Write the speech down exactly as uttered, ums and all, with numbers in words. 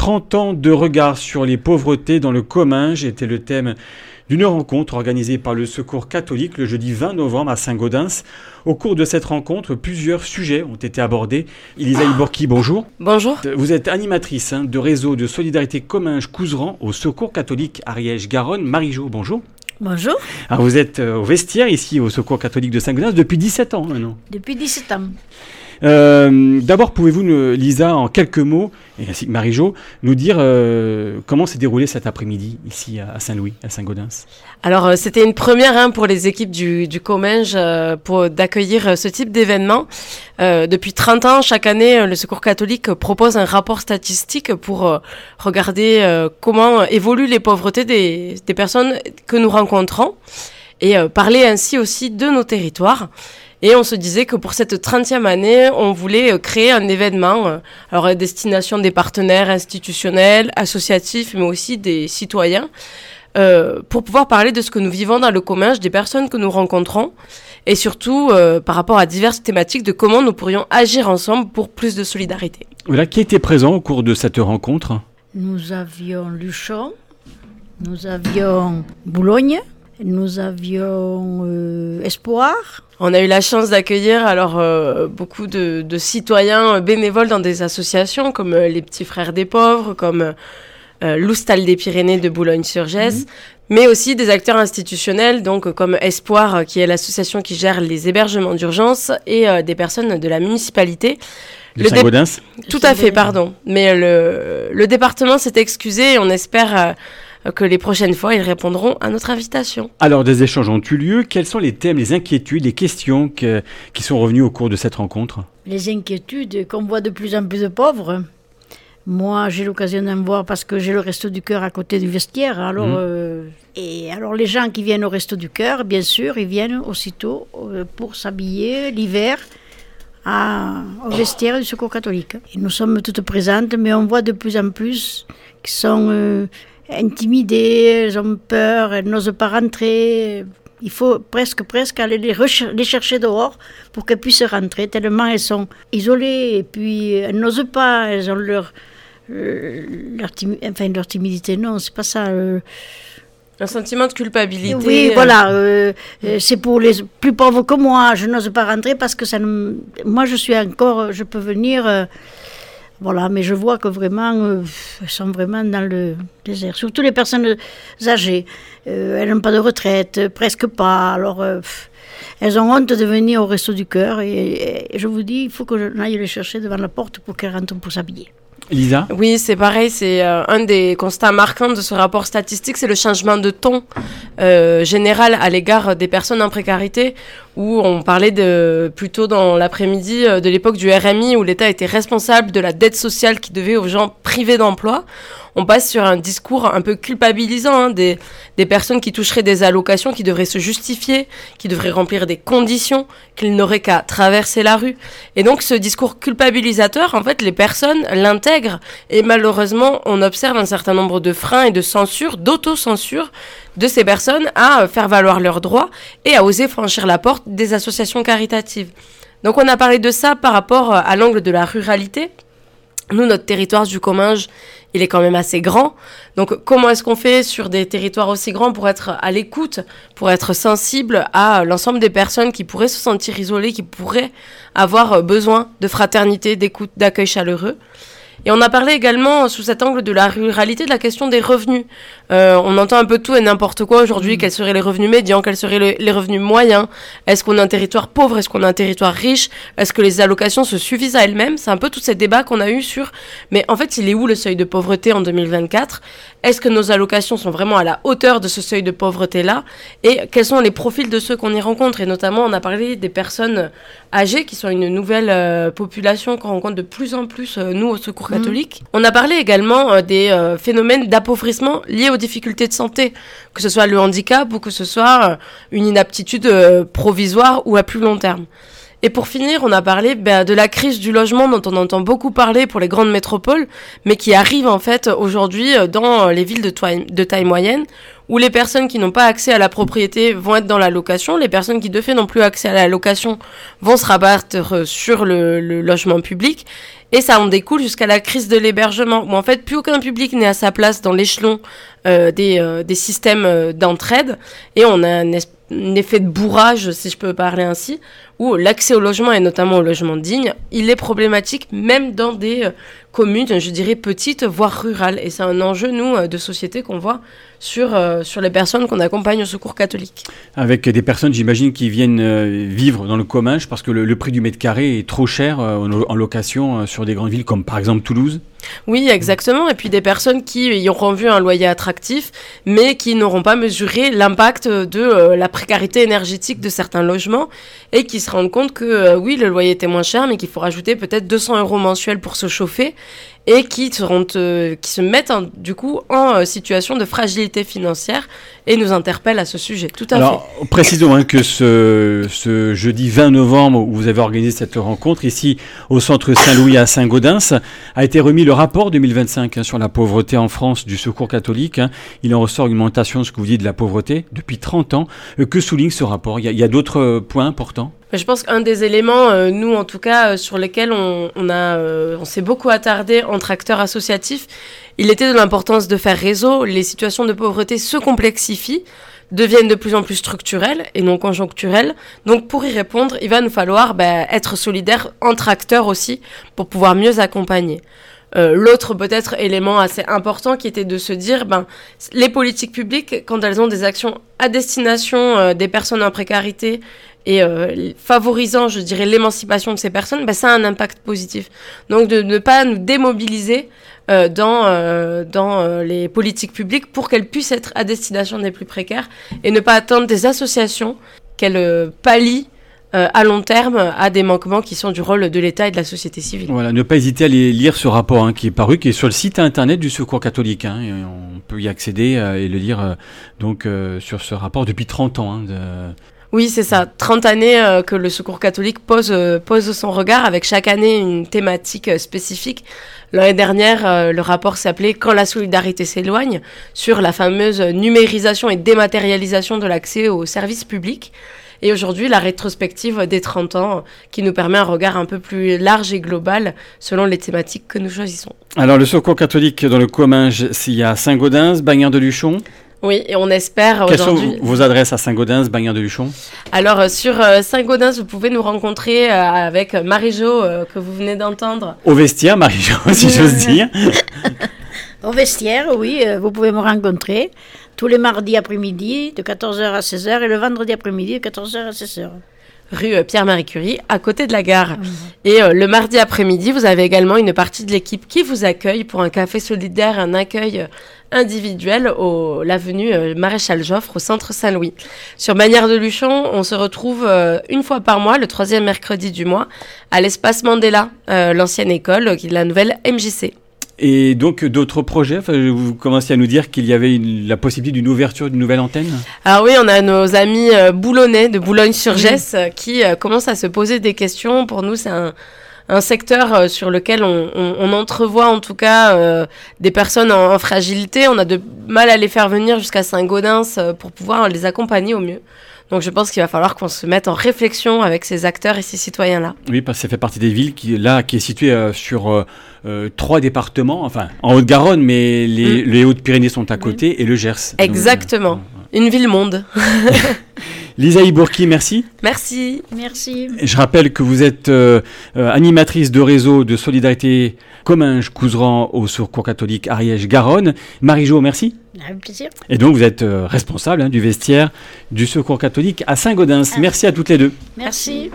trente ans de regard sur les pauvretés dans le Comminges était le thème d'une rencontre organisée par le Secours catholique le jeudi vingt novembre à Saint-Gaudens. Au cours de cette rencontre, plusieurs sujets ont été abordés. Elisa Iborki, bonjour. Bonjour. Vous êtes animatrice hein, de réseau de solidarité Comminges-Couserans au Secours catholique Ariège-Garonne. Marie-Jo, bonjour. Bonjour. Alors vous êtes au vestiaire ici au Secours catholique de Saint-Gaudens depuis dix-sept ans maintenant. Depuis dix-sept ans. Euh, d'abord, pouvez-vous, nous, Lisa, en quelques mots, et ainsi que Marie-Jo, nous dire euh, comment s'est déroulé cet après-midi ici à Saint-Louis, à Saint-Gaudens? Alors, euh, c'était une première hein, pour les équipes du, du Comminges euh, pour d'accueillir euh, ce type d'événement. Euh, depuis trente ans, chaque année, euh, le Secours catholique propose un rapport statistique pour euh, regarder euh, comment évoluent les pauvretés des, des personnes que nous rencontrons et euh, parler ainsi aussi de nos territoires. Et on se disait que pour cette trentième année, on voulait créer un événement, euh, alors à destination des partenaires institutionnels, associatifs, mais aussi des citoyens, euh, pour pouvoir parler de ce que nous vivons dans le Comminges, des personnes que nous rencontrons, et surtout euh, par rapport à diverses thématiques de comment nous pourrions agir ensemble pour plus de solidarité. Voilà, qui était présent au cours de cette rencontre? Nous avions Luchon, nous avions Boulogne, nous avions euh, Espoir. On a eu la chance d'accueillir alors euh, beaucoup de, de citoyens bénévoles dans des associations comme euh, les Petits Frères des Pauvres, comme euh, l'Oustal des Pyrénées de Boulogne-sur-Gesse, mmh. mais aussi des acteurs institutionnels, donc comme Espoir, qui est l'association qui gère les hébergements d'urgence, et euh, des personnes de la municipalité. De Saint-Gaudens dé- Tout à fait, pardon. Mais le, le département s'est excusé et on espère... Euh, que les prochaines fois, ils répondront à notre invitation. Alors, des échanges ont eu lieu. Quels sont les thèmes, les inquiétudes, les questions que, qui sont revenues au cours de cette rencontre? Les inquiétudes qu'on voit de plus en plus de pauvres. Moi, j'ai l'occasion d'en voir parce que j'ai le Resto du Cœur à côté du vestiaire. Alors, mmh. euh, et alors, les gens qui viennent au Resto du Cœur, bien sûr, ils viennent aussitôt euh, pour s'habiller l'hiver à, au vestiaire du Secours catholique. Et nous sommes toutes présentes, mais on voit de plus en plus qui sont... Euh, intimidées, elles ont peur, elles n'osent pas rentrer. Il faut presque, presque aller les, recher- les chercher dehors pour qu'elles puissent rentrer, tellement elles sont isolées et puis elles n'osent pas, elles ont leur, euh, leur, timi- enfin, leur timidité, non, c'est pas ça. Euh... Un sentiment de culpabilité. Oui, euh... voilà, euh, euh, c'est pour les plus pauvres que moi, je n'ose pas rentrer parce que ça ne... moi je suis encore, je peux venir... Euh... Voilà, mais je vois que vraiment, euh, elles sont vraiment dans le désert. Surtout les personnes âgées. Euh, elles n'ont pas de retraite, presque pas. Alors, euh, pff, elles ont honte de venir au Resto du Cœur. Et, et je vous dis, il faut que je aille les chercher devant la porte pour qu'elles rentrent pour s'habiller. Lisa? Oui, c'est pareil. C'est euh, un des constats marquants de ce rapport statistique, c'est le changement de ton euh, général à l'égard des personnes en précarité, où on parlait de, plutôt dans l'après-midi euh, de l'époque du R M I, où l'État était responsable de la dette sociale qui devait aux gens privés d'emploi. On passe sur un discours un peu culpabilisant, hein, des, des personnes qui toucheraient des allocations, qui devraient se justifier, qui devraient remplir des conditions, qu'ils n'auraient qu'à traverser la rue. Et donc ce discours culpabilisateur, en fait, les personnes l'intègrent. Et malheureusement, on observe un certain nombre de freins et de censure, d'autocensure de ces personnes à faire valoir leurs droits et à oser franchir la porte des associations caritatives. Donc on a parlé de ça par rapport à l'angle de la ruralité. Nous, notre territoire du Comminges, il est quand même assez grand. Donc, comment est-ce qu'on fait sur des territoires aussi grands pour être à l'écoute, pour être sensible à l'ensemble des personnes qui pourraient se sentir isolées, qui pourraient avoir besoin de fraternité, d'écoute, d'accueil chaleureux? Et on a parlé également, sous cet angle de la ruralité, de la question des revenus. Euh, on entend un peu tout et n'importe quoi aujourd'hui. Mmh. Quels seraient les revenus médians? Quels seraient les, les revenus moyens? Est-ce qu'on a un territoire pauvre? Est-ce qu'on a un territoire riche? Est-ce que les allocations se suffisent à elles-mêmes? C'est un peu tous ces débats qu'on a eu sur... Mais en fait, il est où le seuil de pauvreté en deux mille vingt-quatre? Est-ce que nos allocations sont vraiment à la hauteur de ce seuil de pauvreté-là? Et quels sont les profils de ceux qu'on y rencontre? Et notamment, on a parlé des personnes âgées, qui sont une nouvelle euh, population qu'on rencontre de plus en plus, euh, nous, au Secours catholique. Mmh. On a parlé également euh, des euh, phénomènes d'appauvrissement liés aux difficultés de santé, que ce soit le handicap ou que ce soit euh, une inaptitude euh, provisoire ou à plus long terme. Et pour finir, on a parlé bah, de la crise du logement dont on entend beaucoup parler pour les grandes métropoles, mais qui arrive en fait aujourd'hui dans les villes de, toi- de taille moyenne, où les personnes qui n'ont pas accès à la propriété vont être dans la location, les personnes qui de fait n'ont plus accès à la location vont se rabattre sur le, le logement public, et ça en découle jusqu'à la crise de l'hébergement, où en fait plus aucun public n'est à sa place dans l'échelon euh, des, euh, des systèmes euh, d'entraide, et on a un, es- un effet de bourrage, si je peux parler ainsi, où l'accès au logement, et notamment au logement digne, il est problématique même dans des euh, communes, je dirais petites, voire rurales. Et c'est un enjeu, nous, euh, de société qu'on voit sur, euh, sur les personnes qu'on accompagne au Secours catholique. Avec des personnes, j'imagine, qui viennent euh, vivre dans le Comminges parce que le, le prix du mètre carré est trop cher euh, en, en location euh, sur des grandes villes comme par exemple Toulouse. Oui, exactement. Et puis des personnes qui y auront vu un loyer attractif, mais qui n'auront pas mesuré l'impact de euh, la précarité énergétique de certains logements et qui se rendent compte que euh, oui, le loyer était moins cher, mais qu'il faut rajouter peut-être deux cents euros mensuels pour se chauffer et qui, seront, euh, qui se mettent en, du coup en euh, situation de fragilité financière et nous interpellent à ce sujet. Tout à Alors, fait. précisons hein, que ce, ce jeudi vingt novembre, où vous avez organisé cette rencontre ici au centre Saint-Louis à Saint-Gaudens, a été remis le rapport deux mille vingt-cinq hein, sur la pauvreté en France du Secours catholique. Hein. Il en ressort une augmentation, ce que vous dites, de la pauvreté depuis trente ans. Euh, que souligne ce rapport ? Il y a, il y a d'autres euh, points importants ? Je pense qu'un des éléments, euh, nous en tout cas, euh, sur lesquels on, on, a, euh, on s'est beaucoup attardé entre acteurs associatifs, il était de l'importance de faire réseau. Les situations de pauvreté se complexifient, deviennent de plus en plus structurelles et non conjoncturelles. Donc pour y répondre, il va nous falloir bah, être solidaires entre acteurs aussi pour pouvoir mieux accompagner. Euh, l'autre peut-être élément assez important qui était de se dire ben, les politiques publiques, quand elles ont des actions à destination euh, des personnes en précarité et euh, favorisant, je dirais, l'émancipation de ces personnes, ben, ça a un impact positif. Donc de ne pas nous démobiliser euh, dans, euh, dans euh, les politiques publiques pour qu'elles puissent être à destination des plus précaires et ne pas attendre des associations qu'elles euh, pallient Euh, à long terme à des manquements qui sont du rôle de l'État et de la société civile. Voilà, ne pas hésiter à aller lire ce rapport hein, qui est paru, qui est sur le site internet du Secours catholique. Hein, et on peut y accéder euh, et le lire euh, donc, euh, sur ce rapport depuis trente ans. Hein, de... Oui, c'est ça. trente années euh, que le Secours catholique pose, euh, pose son regard avec chaque année une thématique euh, spécifique. L'année dernière, euh, le rapport s'appelait « Quand la solidarité s'éloigne » sur la fameuse numérisation et dématérialisation de l'accès aux services publics. Et aujourd'hui, la rétrospective des trente ans qui nous permet un regard un peu plus large et global selon les thématiques que nous choisissons. Alors, le Secours catholique dans le Comminges, s'il y a Saint-Gaudens, Bagnères-de-Luchon. Oui, et on espère Quelles aujourd'hui... sont vos adresses à Saint-Gaudens, Bagnères-de-Luchon ? Alors, euh, sur euh, Saint-Gaudens, vous pouvez nous rencontrer euh, avec Marie-Jo, euh, que vous venez d'entendre. Au vestiaire, Marie-Jo, si j'ose dire. Au vestiaire, oui, euh, vous pouvez me rencontrer tous les mardis après-midi de quatorze heures à seize heures et le vendredi après-midi de quatorze heures à seize heures. Rue euh, Pierre-Marie Curie, à côté de la gare. Mmh. Et euh, le mardi après-midi, vous avez également une partie de l'équipe qui vous accueille pour un café solidaire, un accueil euh, individuel au l'avenue euh, Maréchal Joffre au centre Saint-Louis. Sur Bagnères-de-Luchon, on se retrouve euh, une fois par mois, le troisième mercredi du mois, à l'espace Mandela, euh, l'ancienne école, euh, qui est la nouvelle M J C. Et donc d'autres projets, enfin, vous commenciez à nous dire qu'il y avait une, la possibilité d'une ouverture d'une nouvelle antenne ? Alors oui, on a nos amis euh, boulonnais de Boulogne-sur-Gesse mmh. euh, qui euh, commencent à se poser des questions. Pour nous, c'est un, un secteur euh, sur lequel on, on, on entrevoit en tout cas euh, des personnes en, en fragilité. On a de mal à les faire venir jusqu'à Saint-Gaudens euh, pour pouvoir les accompagner au mieux. Donc je pense qu'il va falloir qu'on se mette en réflexion avec ces acteurs et ces citoyens-là. Oui, parce que ça fait partie des villes qui, là, qui est située euh, sur euh, euh, trois départements, enfin en Haute-Garonne, mais les, mmh. les Hautes-Pyrénées sont à côté, oui. Et le Gers. Exactement, donc, euh, une ville-monde. Lisa Ibourki, merci. Merci. Merci. Je rappelle que vous êtes euh, euh, animatrice de réseau de solidarité Comminges-Couserans au Secours catholique Ariège-Garonne. Marie-Jo, merci. Avec plaisir. Et donc vous êtes euh, responsable hein, du vestiaire du Secours catholique à Saint-Gaudens. Ah. Merci à toutes les deux. Merci.